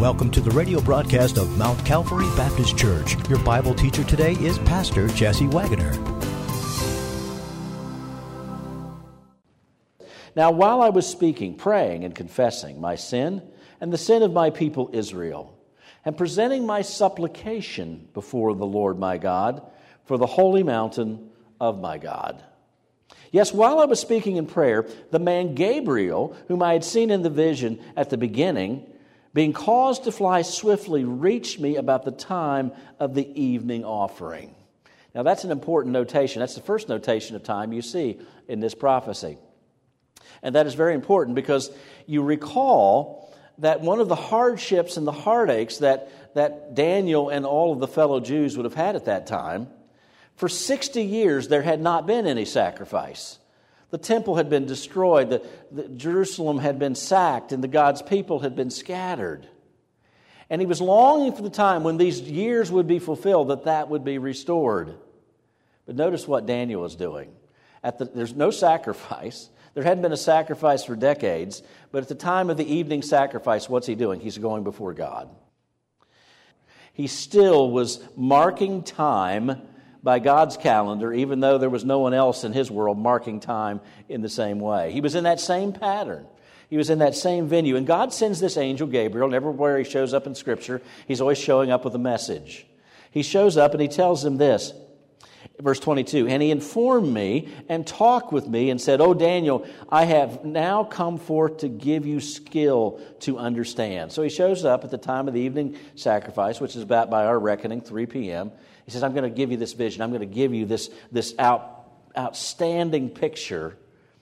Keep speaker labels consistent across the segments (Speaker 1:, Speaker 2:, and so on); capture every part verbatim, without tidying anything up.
Speaker 1: Welcome to the radio broadcast of Mount Calvary Baptist Church. Your Bible teacher today is Pastor Jesse Wagoner.
Speaker 2: Now, while I was speaking, praying, and confessing my sin and the sin of my people Israel, and presenting my supplication before the Lord my God for the holy mountain of my God. Yes, while I was speaking in prayer, the man Gabriel, whom I had seen in the vision at the beginning, being caused to fly swiftly, reached me about the time of the evening offering. Now, that's an important notation. That's the first notation of time you see in this prophecy. And that is very important because you recall that one of the hardships and the heartaches that, that Daniel and all of the fellow Jews would have had at that time, for sixty years there had not been any sacrifice. The temple had been destroyed, the, the Jerusalem had been sacked, and the God's people had been scattered. And he was longing for the time when these years would be fulfilled, that that would be restored. But notice what Daniel is doing. At the, there's no sacrifice. There hadn't been a sacrifice for decades, but at the time of the evening sacrifice, what's he doing? He's going before God. He still was marking time by God's calendar, even though there was no one else in his world marking time in the same way. He was in that same pattern. He was in that same venue. And God sends this angel, Gabriel, and everywhere he shows up in Scripture, he's always showing up with a message. He shows up and he tells him this, verse twenty-two, and he informed me and talked with me and said, "O Daniel, I have now come forth to give you skill to understand." So he shows up at the time of the evening sacrifice, which is about, by our reckoning, three p.m., He says, I'm going to give you this vision. I'm going to give you this, this out, outstanding picture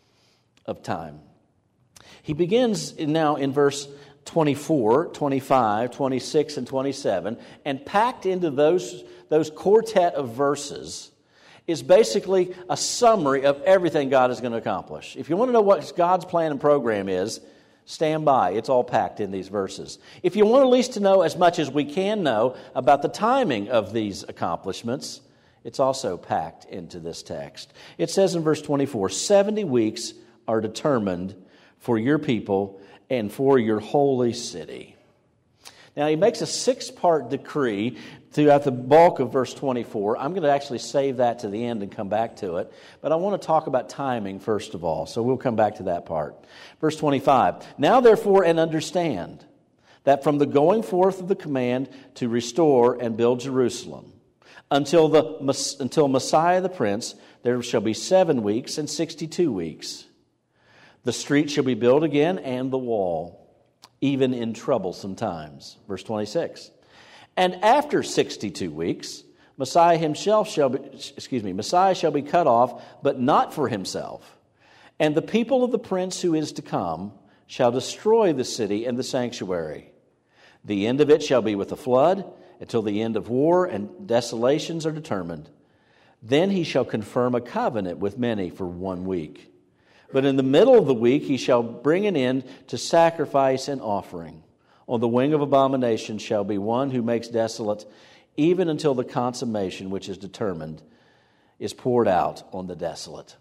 Speaker 2: of time. He begins now in verse twenty-four, twenty-five, twenty-six, and twenty-seven, and packed into those, those quartet of verses is basically a summary of everything God is going to accomplish. If you want to know what God's plan and program is, stand by. It's all packed in these verses. If you want at least to know as much as we can know about the timing of these accomplishments, it's also packed into this text. It says in verse twenty-four, seventy weeks are determined for your people and for your holy city. Now, he makes a six-part decree throughout the bulk of verse twenty-four. I'm going to actually save that to the end and come back to it. But I want to talk about timing first of all, so we'll come back to that part. Verse twenty-five, now therefore and understand that from the going forth of the command to restore and build Jerusalem until the until Messiah the Prince, there shall be seven weeks and sixty-two weeks. The street shall be built again and the wall, even in troublesome times. Verse twenty-six. And after sixty-two weeks, Messiah himself shall be, excuse me, Messiah shall be cut off, but not for himself. And the people of the prince who is to come shall destroy the city and the sanctuary. The end of it shall be with a flood, until the end of war and desolations are determined. Then he shall confirm a covenant with many for one week. But in the middle of the week he shall bring an end to sacrifice and offering. On the wing of abomination shall be one who makes desolate, even until the consummation which is determined is poured out on the desolate.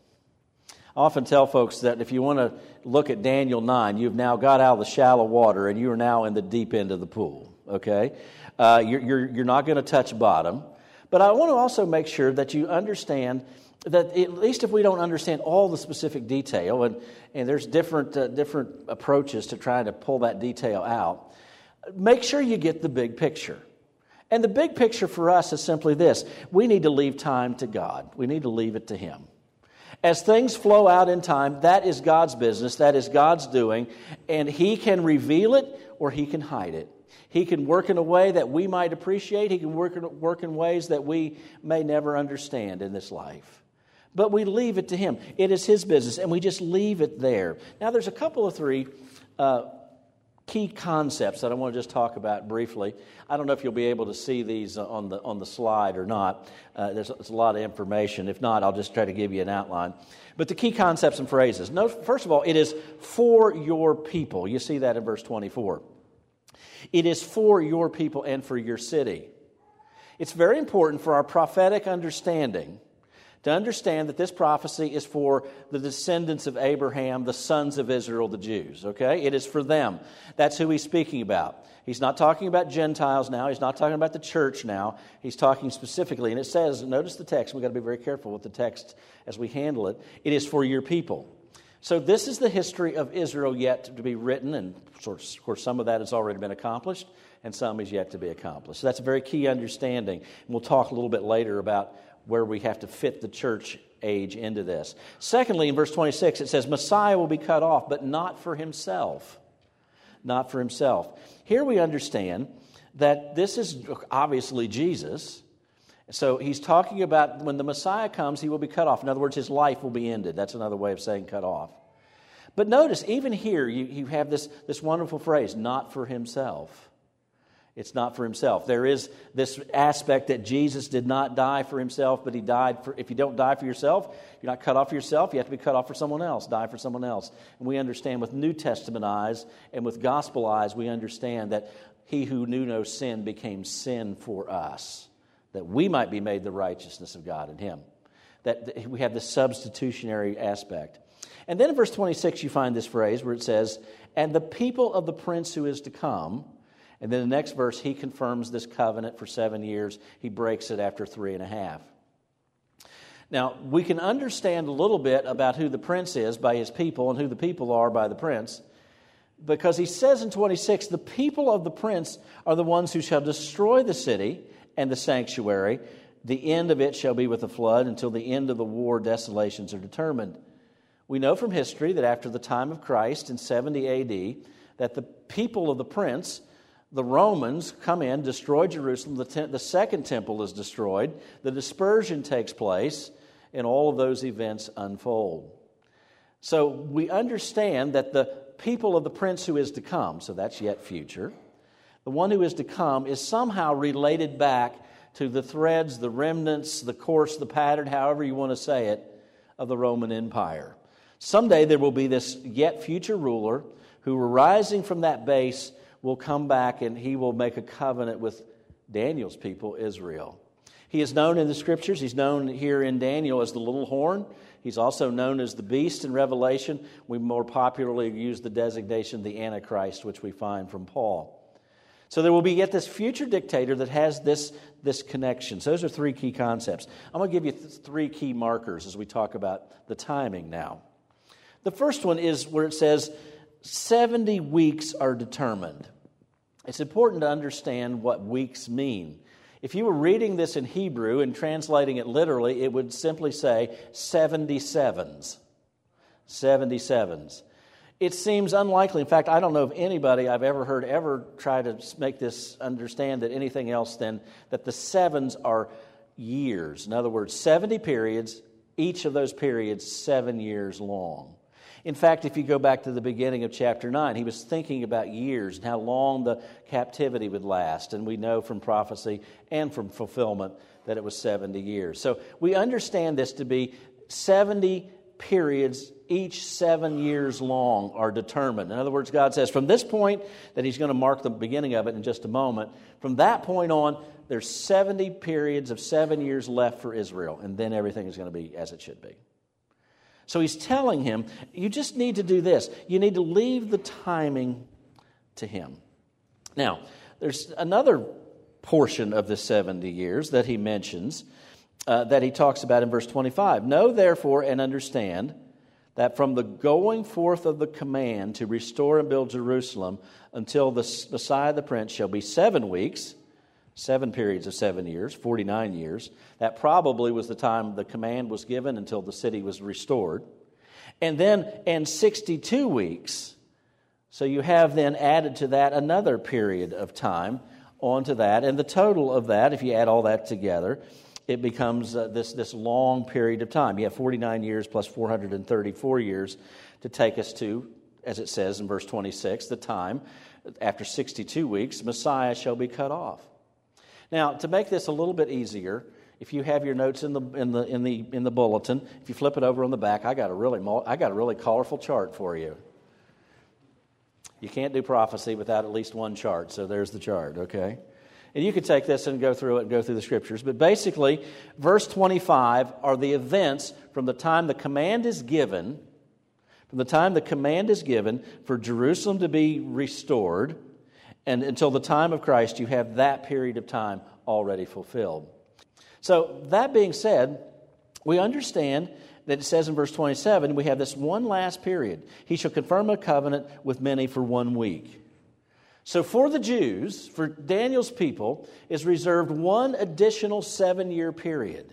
Speaker 2: I often tell folks that if you want to look at Daniel nine, you've now got out of the shallow water and you are now in the deep end of the pool, okay? Uh, you're, you're, you're not going to touch bottom. But I want to also make sure that you understand that at least if we don't understand all the specific detail, and, and there's different uh, different approaches to trying to pull that detail out, make sure you get the big picture. And the big picture for us is simply this. We need to leave time to God. We need to leave it to Him. As things flow out in time, that is God's business. That is God's doing. And He can reveal it or He can hide it. He can work in a way that we might appreciate. He can work in, work in ways that we may never understand in this life. But we leave it to Him. It is His business, and we just leave it there. Now, there's a couple of three uh, key concepts that I want to just talk about briefly. I don't know if you'll be able to see these on the on the slide or not. Uh, there's, there's a lot of information. If not, I'll just try to give you an outline. But the key concepts and phrases. No, first of all, it is for your people. You see that in verse twenty-four. It is for your people and for your city. It's very important for our prophetic understanding To understand that this prophecy is for the descendants of Abraham, the sons of Israel, the Jews, okay? It is for them. That's who he's speaking about. He's not talking about Gentiles now. He's not talking about the church now. He's talking specifically, and it says, notice the text. We've got to be very careful with the text as we handle it. It is for your people. So this is the history of Israel yet to be written, and of course some of that has already been accomplished, and some is yet to be accomplished. So that's a very key understanding. And we'll talk a little bit later about where we have to fit the church age into this. Secondly, in verse twenty-six, it says, Messiah will be cut off, but not for himself. Not for himself. Here we understand that this is obviously Jesus. So he's talking about when the Messiah comes, he will be cut off. In other words, his life will be ended. That's another way of saying cut off. But notice, even here, you, you have this, this wonderful phrase, not for himself. It's not for himself. There is this aspect that Jesus did not die for himself, but he died for, if you don't die for yourself, you're not cut off for yourself, you have to be cut off for someone else, die for someone else. And we understand with New Testament eyes and with gospel eyes, we understand that he who knew no sin became sin for us, that we might be made the righteousness of God in him. That we have this substitutionary aspect. And then in verse twenty-six, you find this phrase where it says, and the people of the prince who is to come. And then the next verse, he confirms this covenant for seven years. He breaks it after three and a half. Now, we can understand a little bit about who the prince is by his people and who the people are by the prince, because he says in twenty-six, the people of the prince are the ones who shall destroy the city and the sanctuary. The end of it shall be with a flood. Until the end of the war, desolations are determined. We know from history that after the time of Christ in seventy A D, that the people of the prince, the Romans, come in, destroy Jerusalem. The, te- the second temple is destroyed. The dispersion takes place, and all of those events unfold. So we understand that the people of the prince who is to come, so that's yet future, the one who is to come is somehow related back to the threads, the remnants, the course, the pattern, however you want to say it, of the Roman Empire. Someday there will be this yet future ruler who, arising from that base, will come back and he will make a covenant with Daniel's people, Israel. He is known in the Scriptures. He's known here in Daniel as the little horn. He's also known as the beast in Revelation. We more popularly use the designation the Antichrist, which we find from Paul. So there will be yet this future dictator that has this, this connection. So those are three key concepts. I'm going to give you th- three key markers as we talk about the timing now. The first one is where it says, seventy weeks are determined. It's important to understand what weeks mean. If you were reading this in Hebrew and translating it literally, it would simply say seventy-sevens. seventy-sevens. It seems unlikely. In fact, I don't know of anybody I've ever heard ever try to make this understand that anything else than that the sevens are years. In other words, seventy periods, each of those periods seven years long. In fact, if you go back to the beginning of chapter nine, he was thinking about years and how long the captivity would last. And we know from prophecy and from fulfillment that it was seventy years. So we understand this to be seventy periods, each seven years long, are determined. In other words, God says from this point that he's going to mark the beginning of it in just a moment, from that point on, there's seventy periods of seven years left for Israel. And then everything is going to be as it should be. So he's telling him, you just need to do this. You need to leave the timing to him. Now, there's another portion of the seventy years that he mentions, uh, that he talks about in verse twenty-five. Know therefore and understand that from the going forth of the command to restore and build Jerusalem until the Messiah the Prince shall be seven weeks, seven periods of seven years, forty-nine years. That probably was the time the command was given until the city was restored. And then, and sixty-two weeks. So you have then added to that another period of time onto that. And the total of that, if you add all that together, it becomes uh, this, this long period of time. You have forty-nine years plus four hundred thirty-four years to take us to, as it says in verse twenty-six, the time after sixty-two weeks, Messiah shall be cut off. Now, to make this a little bit easier, if you have your notes in the in the in the in the bulletin, if you flip it over on the back, I got a really I got a really colorful chart for you. You can't do prophecy without at least one chart, so there's the chart, okay? And you could take this and go through it and go through the Scriptures. But basically, verse twenty-five are the events from the time the command is given, from the time the command is given for Jerusalem to be restored, and until the time of Christ, you have that period of time already fulfilled. So, that being said, we understand that it says in verse twenty-seven, we have this one last period. He shall confirm a covenant with many for one week. So for the Jews, for Daniel's people, is reserved one additional seven-year period.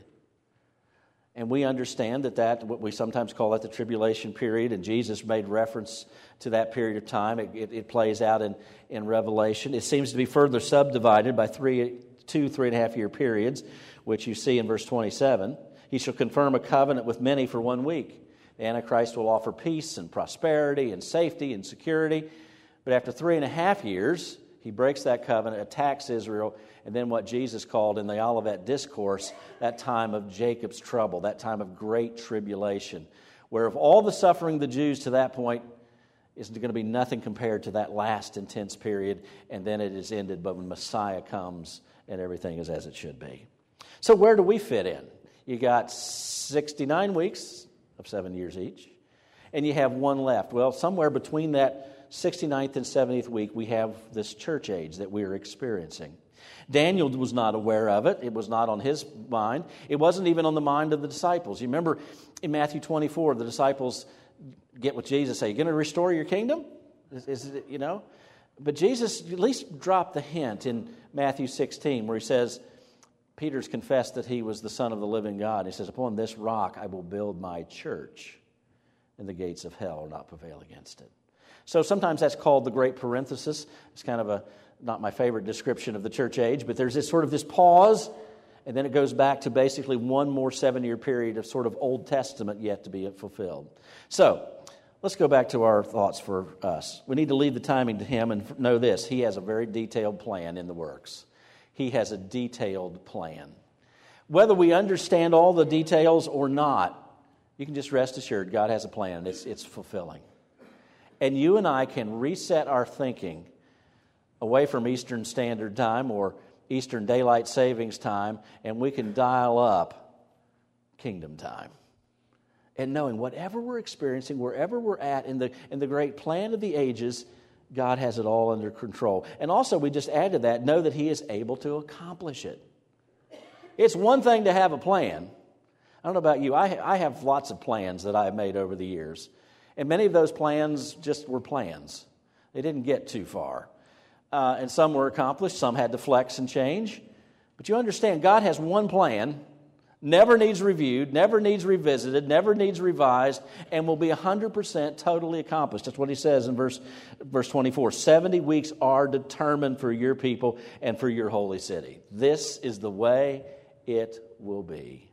Speaker 2: And we understand that that, what we sometimes call that the tribulation period, and Jesus made reference to that period of time. It, it, it plays out in, in Revelation. It seems to be further subdivided by three, two, three and a half year periods, which you see in verse twenty-seven. He shall confirm a covenant with many for one week. The Antichrist will offer peace and prosperity and safety and security. But after three and a half years, he breaks that covenant, attacks Israel, and then what Jesus called in the Olivet Discourse, that time of Jacob's trouble, that time of great tribulation, where of all the suffering of the Jews to that point is going to be nothing compared to that last intense period, and then it is ended, but when Messiah comes and everything is as it should be. So where do we fit in? You got sixty-nine weeks of seven years each, and you have one left. Well, somewhere between that sixty-ninth and seventieth week, we have this church age that we are experiencing. Daniel was not aware of it. It was not on his mind. It wasn't even on the mind of the disciples. You remember in Matthew twenty-four, the disciples get with Jesus, say, "You going to restore your kingdom?" Is, is it, you know? But Jesus at least dropped the hint in Matthew sixteen, where he says, Peter's confessed that he was the Son of the living God. He says, "Upon this rock I will build my church, and the gates of hell will not prevail against it." So sometimes that's called the great parenthesis. It's kind of a not my favorite description of the church age, but there's this sort of this pause, and then it goes back to basically one more seven-year period of sort of Old Testament yet to be fulfilled. So let's go back to our thoughts for us. We need to leave the timing to Him and know this. He has a very detailed plan in the works. He has a detailed plan. Whether we understand all the details or not, you can just rest assured God has a plan. It's, it's fulfilling. And you and I can reset our thinking away from Eastern Standard Time or Eastern Daylight Savings Time, and we can dial up Kingdom Time. And knowing whatever we're experiencing, wherever we're at in the, in the great plan of the ages, God has it all under control. And also, we just add to that, know that He is able to accomplish it. It's one thing to have a plan. I don't know about you. I, I have lots of plans that I've made over the years. And many of those plans just were plans. They didn't get too far. Uh, and some were accomplished. Some had to flex and change. But you understand, God has one plan, never needs reviewed, never needs revisited, never needs revised, and will be one hundred percent totally accomplished. That's what He says in verse, verse twenty-four. seventy weeks are determined for your people and for your holy city. This is the way it will be.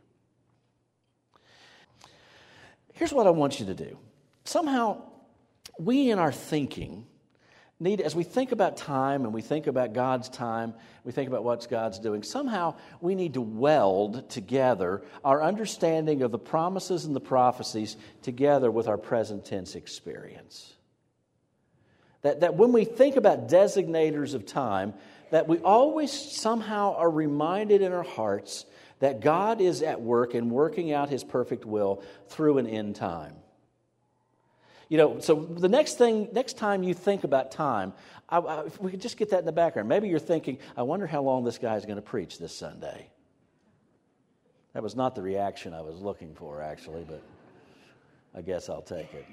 Speaker 2: Here's what I want you to do. Somehow, we in our thinking need, as we think about time and we think about God's time, we think about what God's doing, somehow we need to weld together our understanding of the promises and the prophecies together with our present tense experience. That, that when we think about designators of time, that we always somehow are reminded in our hearts that God is at work and working out His perfect will through an end time. You know, so the next thing, next time you think about time, I, I, if we could just get that in the background. Maybe you're thinking, I wonder how long this guy is going to preach this Sunday. That was not the reaction I was looking for, actually, but I guess I'll take it.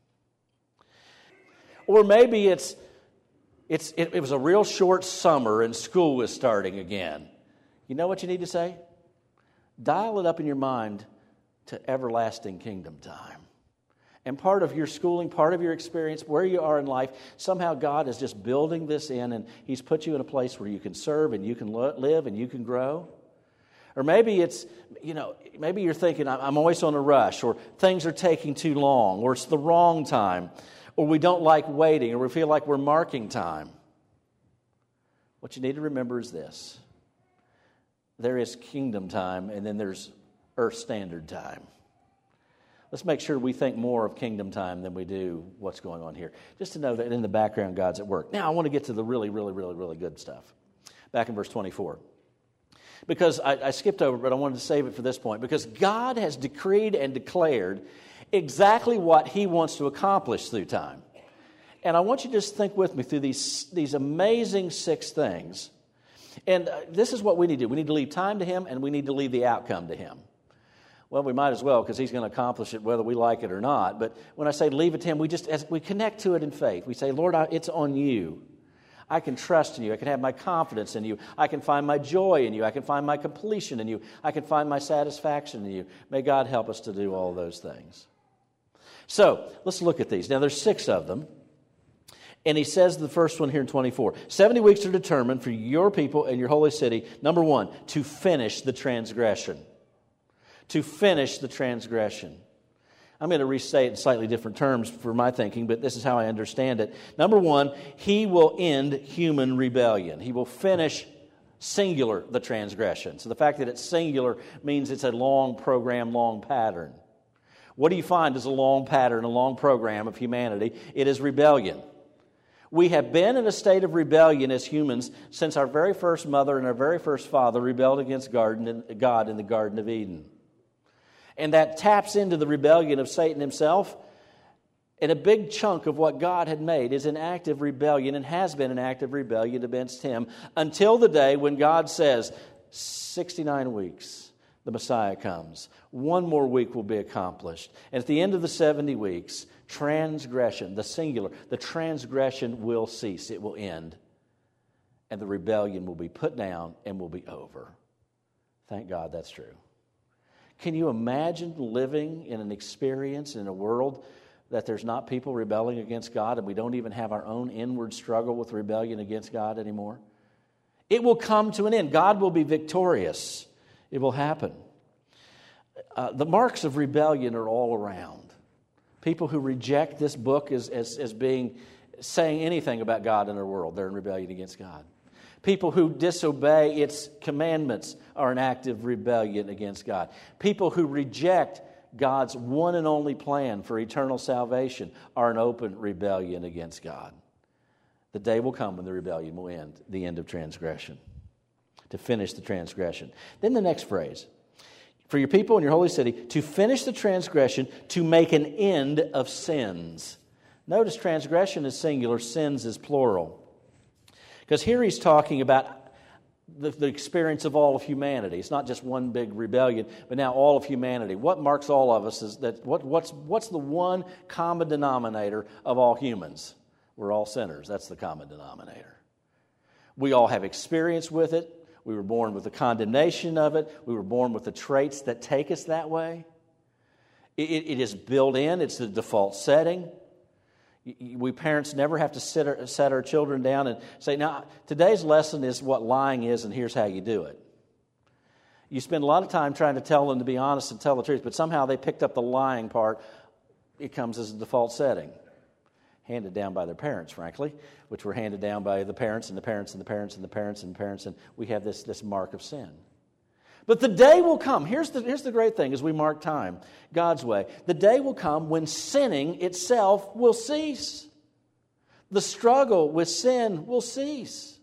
Speaker 2: Or maybe it's, it's it, it was a real short summer and school was starting again. You know what you need to say? Dial it up in your mind to everlasting kingdom time. And part of your schooling, part of your experience, where you are in life, somehow God is just building this in, and He's put you in a place where you can serve and you can live and you can grow. Or maybe it's, you know, maybe you're thinking, I'm always on a rush, or things are taking too long, or it's the wrong time, or we don't like waiting, or we feel like we're marking time. What you need to remember is this. There is kingdom time, and then there's earth standard time. Let's make sure we think more of kingdom time than we do what's going on here. Just to know that in the background, God's at work. Now, I want to get to the really, really, really, really good stuff. back in verse twenty-four. Because I, I skipped over, but I wanted to save it for this point. Because God has decreed and declared exactly what He wants to accomplish through time. And I want you to just think with me through these, these amazing six things. And uh, this is what we need to do. We need to leave time to Him, and we need to leave the outcome to Him. Well, we might as well, because He's going to accomplish it whether we like it or not. But when I say leave it to Him, we just as we connect to it in faith. We say, Lord, I, it's on You. I can trust in You. I can have my confidence in You. I can find my joy in You. I can find my completion in You. I can find my satisfaction in You. May God help us to do all those things. So, let's look at these. Now, there's six of them. And He says the first one here in twenty-four. seventy weeks are determined for your people and your holy city. Number one, to finish the transgression. To finish the transgression. I'm going to restate it in slightly different terms for my thinking, but this is how I understand it. Number one, He will end human rebellion. He will finish, singular, the transgression. So the fact that it's singular means it's a long program, long pattern. What do you find as a long pattern, a long program of humanity? It is rebellion. We have been in a state of rebellion as humans since our very first mother and our very first father rebelled against God in the Garden of Eden. And that taps into the rebellion of Satan himself. And a big chunk of what God had made is an active rebellion and has been an active rebellion against Him until the day when God says, sixty-nine weeks, the Messiah comes. One more week will be accomplished. And at the end of the seventy weeks, transgression, the singular, the transgression will cease. It will end. And the rebellion will be put down and will be over. Thank God that's true. Can you imagine living in an experience in a world that there's not people rebelling against God and we don't even have our own inward struggle with rebellion against God anymore? It will come to an end. God will be victorious. It will happen. Uh, the marks of rebellion are all around. People who reject this book as, as, as being saying anything about God in their world, they're in rebellion against God. People who disobey its commandments are in active rebellion against God. People who reject God's one and only plan for eternal salvation are in open rebellion against God. The day will come when the rebellion will end, the end of transgression, to finish the transgression. Then the next phrase, for your people and your holy city, to finish the transgression, to make an end of sins. Notice transgression is singular, sins is plural. Because here he's talking about the, the experience of all of humanity. It's not just one big rebellion, but now all of humanity. What marks all of us is that what, what's, what's the one common denominator of all humans? We're all sinners. That's the common denominator. We all have experience with it. We were born with the condemnation of it. We were born with the traits that take us that way. It, it is built in. It's the default setting. We parents never have to sit our, set our children down and say, now, today's lesson is what lying is, and here's how you do it. You spend a lot of time trying to tell them to be honest and tell the truth, but somehow they picked up the lying part. It comes as a default setting, handed down by their parents, frankly, which were handed down by the parents and the parents and the parents and the parents and the parents, and we have this, this mark of sin. But the day will come. Here's the, here's the great thing as we mark time, God's way. The day will come when sinning itself will cease. The struggle with sin will cease.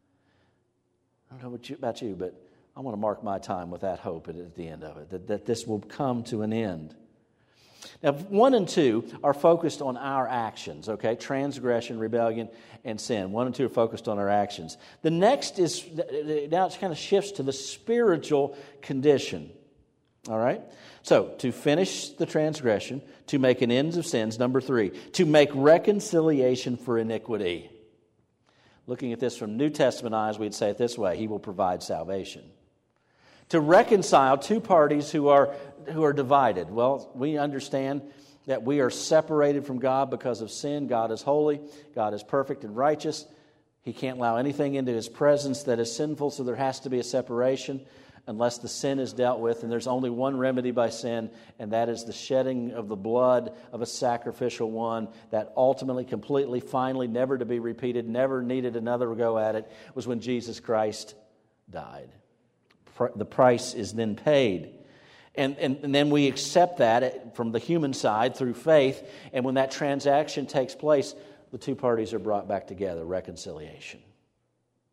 Speaker 2: I don't know about you, about you, but I want to mark my time with that hope at the end of it, that, that this will come to an end. Now, one and two are focused on our actions, okay? Transgression, rebellion, and sin. One and two are focused on our actions. The next is, now it kind of shifts to the spiritual condition, all right? So, to finish the transgression, to make an end of sins, number three, to make reconciliation for iniquity. Looking at this from New Testament eyes, we'd say it this way, He will provide salvation. To reconcile two parties who are who are divided. Well, we understand that we are separated from God because of sin. God is holy. God is perfect and righteous. He can't allow anything into His presence that is sinful, so there has to be a separation unless the sin is dealt with. And there's only one remedy by sin, and that is the shedding of the blood of a sacrificial one that ultimately, completely, finally, never to be repeated, never needed another go at it, was when Jesus Christ died. The price is then paid. And, and, and then we accept that from the human side through faith. And when that transaction takes place, the two parties are brought back together, reconciliation.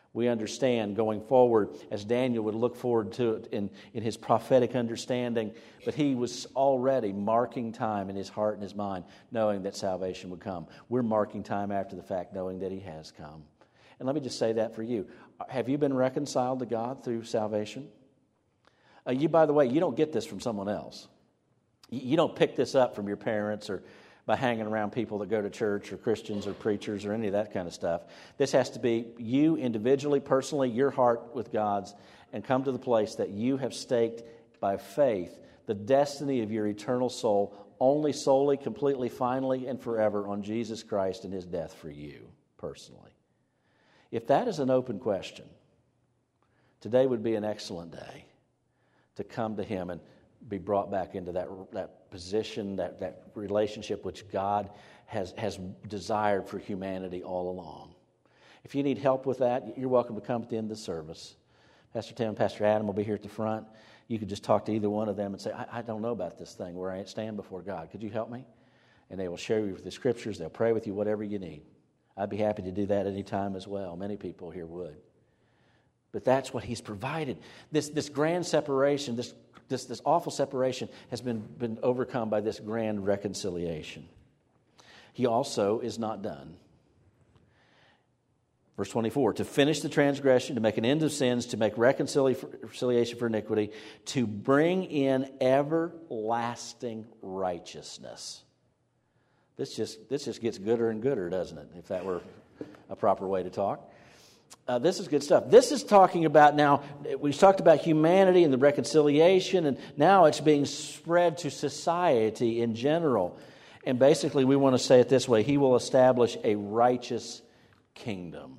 Speaker 2: We understand going forward, as Daniel would look forward to it in, in his prophetic understanding, but he was already marking time in his heart and his mind, knowing that salvation would come. We're marking time after the fact, knowing that he has come. And let me just say that for you. Have you been reconciled to God through salvation? Uh, you, by the way, you don't get this from someone else. You, you don't pick this up from your parents or by hanging around people that go to church or Christians or preachers or any of that kind of stuff. This has to be you individually, personally, your heart with God's, and come to the place that you have staked by faith the destiny of your eternal soul only, solely, completely, finally, and forever on Jesus Christ and his death for you personally. If that is an open question, today would be an excellent day to come to him and be brought back into that that position, that, that relationship which God has, has desired for humanity all along. If you need help with that, you're welcome to come at the end of the service. Pastor Tim and Pastor Adam will be here at the front. You could just talk to either one of them and say, I, I don't know about this thing where I stand before God. Could you help me? And they will share you with the scriptures. They'll pray with you, whatever you need. I'd be happy to do that any time as well. Many people here would. But that's what he's provided. This, this grand separation, this This, this awful separation has been, been overcome by this grand reconciliation. He also is not done. Verse twenty-four, to finish the transgression, to make an end of sins, to make reconciliation for iniquity, to bring in everlasting righteousness. This just, this just gets gooder and gooder, doesn't it, if that were a proper way to talk. Uh, this is good stuff. This is talking about now, we've talked about humanity and the reconciliation, and now it's being spread to society in general. And basically, we want to say it this way: he will establish a righteous kingdom.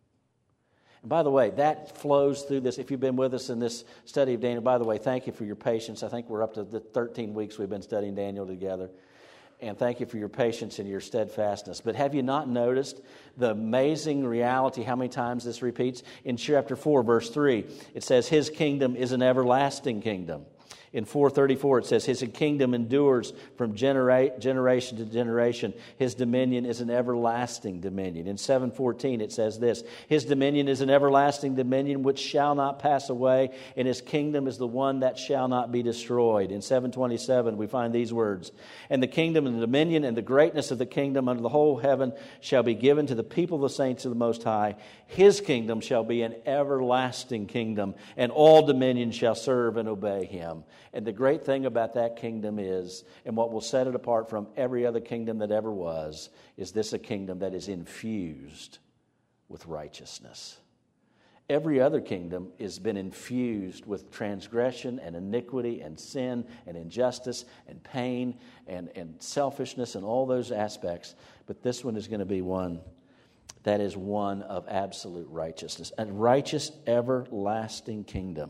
Speaker 2: And by the way, that flows through this. If you've been with us in this study of Daniel, by the way, thank you for your patience. I think we're up to the thirteen weeks we've been studying Daniel together. And thank you for your patience and your steadfastness. But have you not noticed the amazing reality, how many times this repeats? In chapter four, verse three, it says, his kingdom is an everlasting kingdom. In four thirty-four, it says, his kingdom endures from genera- generation to generation. His dominion is an everlasting dominion. In seven fourteen, it says this, his dominion is an everlasting dominion which shall not pass away, and his kingdom is the one that shall not be destroyed. In seven twenty-seven, we find these words, and the kingdom and the dominion and the greatness of the kingdom under the whole heaven shall be given to the people of the saints of the Most High. His kingdom shall be an everlasting kingdom, and all dominions shall serve and obey him. And the great thing about that kingdom is, and what will set it apart from every other kingdom that ever was, is this a kingdom that is infused with righteousness. Every other kingdom has been infused with transgression and iniquity and sin and injustice and pain and, and selfishness and all those aspects. But this one is going to be one that is one of absolute righteousness. A righteous, everlasting kingdom.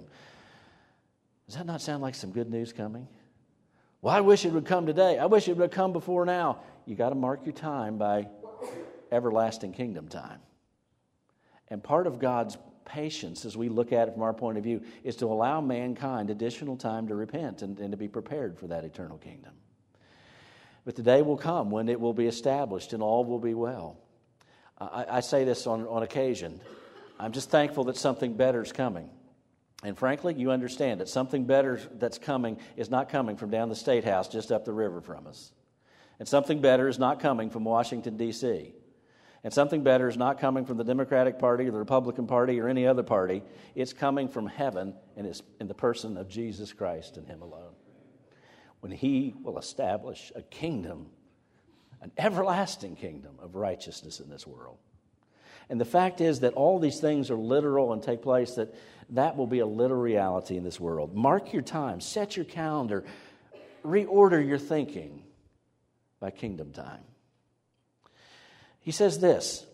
Speaker 2: Does that not sound like some good news coming? Well, I wish it would come today. I wish it would have come before now. You got to mark your time by everlasting kingdom time. And part of God's patience, as we look at it from our point of view, is to allow mankind additional time to repent and, and to be prepared for that eternal kingdom. But the day will come when it will be established and all will be well. I, I say this on, on occasion. I'm just thankful that something better is coming. And frankly, you understand that something better that's coming is not coming from down the State House just up the river from us. And something better is not coming from Washington, D C And something better is not coming from the Democratic Party or the Republican Party or any other party. It's coming from heaven and it's in the person of Jesus Christ and him alone. When he will establish a kingdom, an everlasting kingdom of righteousness in this world. And the fact is that all these things are literal and take place, that that will be a literal reality in this world. Mark your time, set your calendar, reorder your thinking by kingdom time. He says this,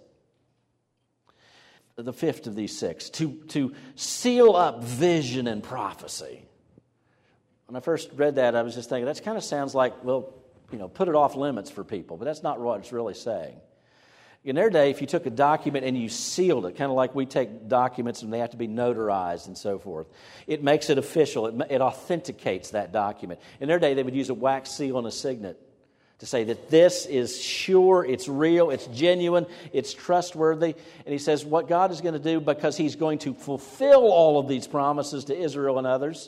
Speaker 2: the fifth of these six, to, to seal up vision and prophecy. When I first read that, I was just thinking, that kind of sounds like, well, you know, put it off limits for people, but that's not what it's really saying. In their day, if you took a document and you sealed it, kind of like we take documents and they have to be notarized and so forth, it makes it official. It, it authenticates that document. In their day, they would use a wax seal and a signet to say that this is sure, it's real, it's genuine, it's trustworthy. And he says what God is going to do, because he's going to fulfill all of these promises to Israel and others,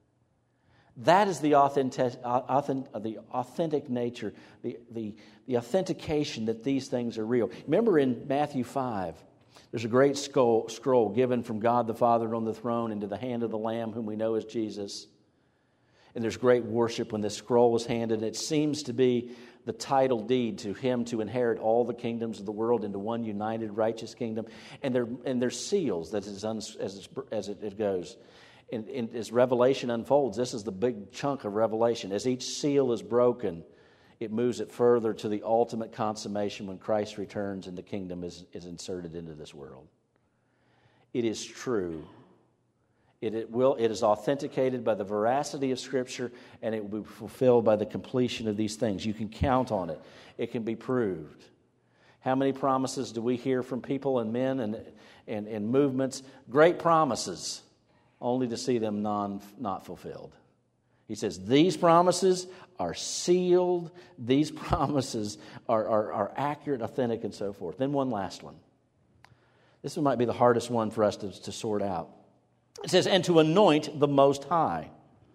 Speaker 2: that is the authentic, authentic, the authentic nature, the, the, the authentication that these things are real. Remember in Matthew five, there's a great scroll, scroll given from God the Father on the throne into the hand of the Lamb, whom we know as Jesus. And there's great worship when this scroll was handed. And it seems to be the title deed to him to inherit all the kingdoms of the world into one united righteous kingdom. And there and there's seals that is un, as, as it, it goes. And, and as Revelation unfolds, this is the big chunk of Revelation. As each seal is broken, it moves it further to the ultimate consummation when Christ returns and the kingdom is, is inserted into this world. It is true. It, it will. It is authenticated by the veracity of Scripture, and it will be fulfilled by the completion of these things. You can count on it. It can be proved. How many promises do we hear from people and men and, and, and movements? Great promises, only to see them non, not fulfilled. He says, these promises are sealed. These promises are, are, are accurate, authentic, and so forth. Then one last one. This one might be the hardest one for us to, to sort out. It says, and to anoint the Most High.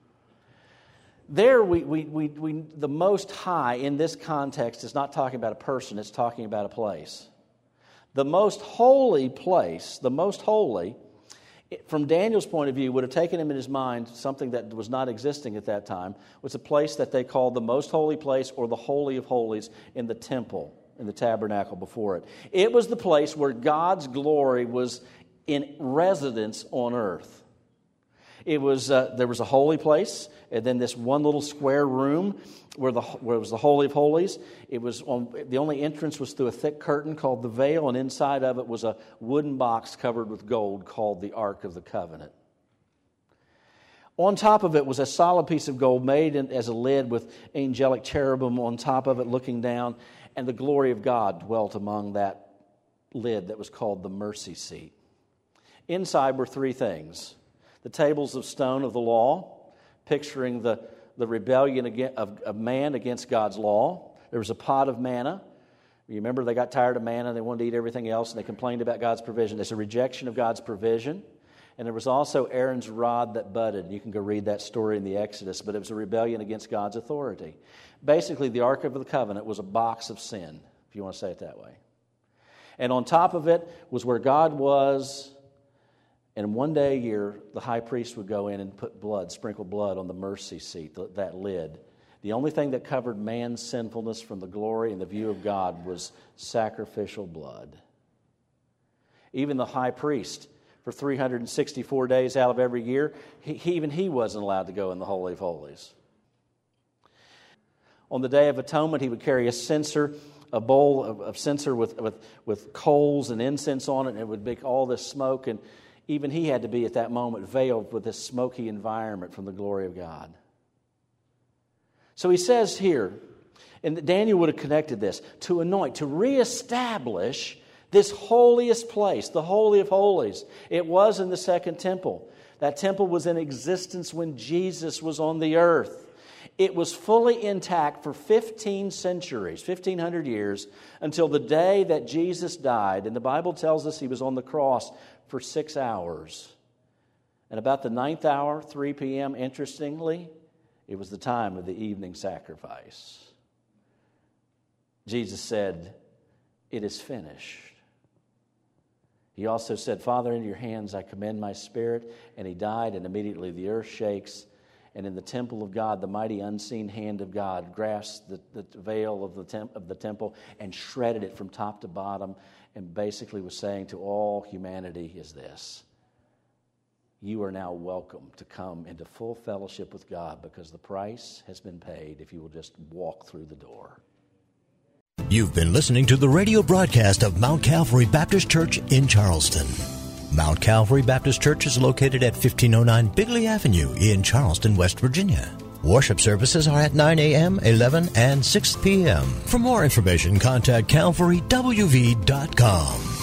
Speaker 2: There, we, we, we, we, the Most High in this context is not talking about a person, it's talking about a place. The most holy place, the most holy, from Daniel's point of view, would have taken him in his mind something that was not existing at that time, was a place that they called the most holy place or the Holy of Holies in the temple, in the tabernacle before it. It was the place where God's glory was in residence on earth. It was uh, there was a holy place, and then this one little square room where the where it was the Holy of Holies. It was on, the only entrance was through a thick curtain called the veil, and inside of it was a wooden box covered with gold called the Ark of the Covenant. On top of it was a solid piece of gold made as a lid with angelic cherubim on top of it looking down, and the glory of God dwelt among that lid that was called the mercy seat. Inside were three things. The tables of stone of the law, picturing the, the rebellion of, of man against God's law. There was a pot of manna. You remember they got tired of manna, they wanted to eat everything else, and they complained about God's provision. There's a rejection of God's provision. And there was also Aaron's rod that budded. You can go read that story in the Exodus, but it was a rebellion against God's authority. Basically, the Ark of the Covenant was a box of sin, if you want to say it that way. And on top of it was where God was. And one day a year, the high priest would go in and put blood, sprinkle blood on the mercy seat, that lid. The only thing that covered man's sinfulness from the glory and the view of God was sacrificial blood. Even the high priest, for three hundred sixty-four days out of every year, he, even he wasn't allowed to go in the Holy of Holies. On the Day of Atonement, he would carry a censer, a bowl of, of censer with, with, with coals and incense on it, and it would make all this smoke, and even he had to be at that moment veiled with this smoky environment from the glory of God. So he says here, and Daniel would have connected this, to anoint, to reestablish this holiest place, the Holy of Holies. It was in the second temple. That temple was in existence when Jesus was on the earth. It was fully intact for fifteen centuries, fifteen hundred years, until the day that Jesus died. And the Bible tells us he was on the cross for six hours. And about the ninth hour, three p.m., interestingly, it was the time of the evening sacrifice. Jesus said, "It is finished." He also said, "Father, into your hands I commend my spirit." And he died, and immediately the earth shakes. And in the temple of God, the mighty unseen hand of God grasped the, the veil of the, temp, of the temple and shredded it from top to bottom, and basically was saying to all humanity is this: you are now welcome to come into full fellowship with God, because the price has been paid if you will just walk through the door.
Speaker 1: You've been listening to the radio broadcast of Mount Calvary Baptist Church in Charleston. Mount Calvary Baptist Church is located at fifteen oh nine Bigley Avenue in Charleston, West Virginia. Worship services are at nine a.m., eleven, and six p.m. For more information, contact calvary w v dot com.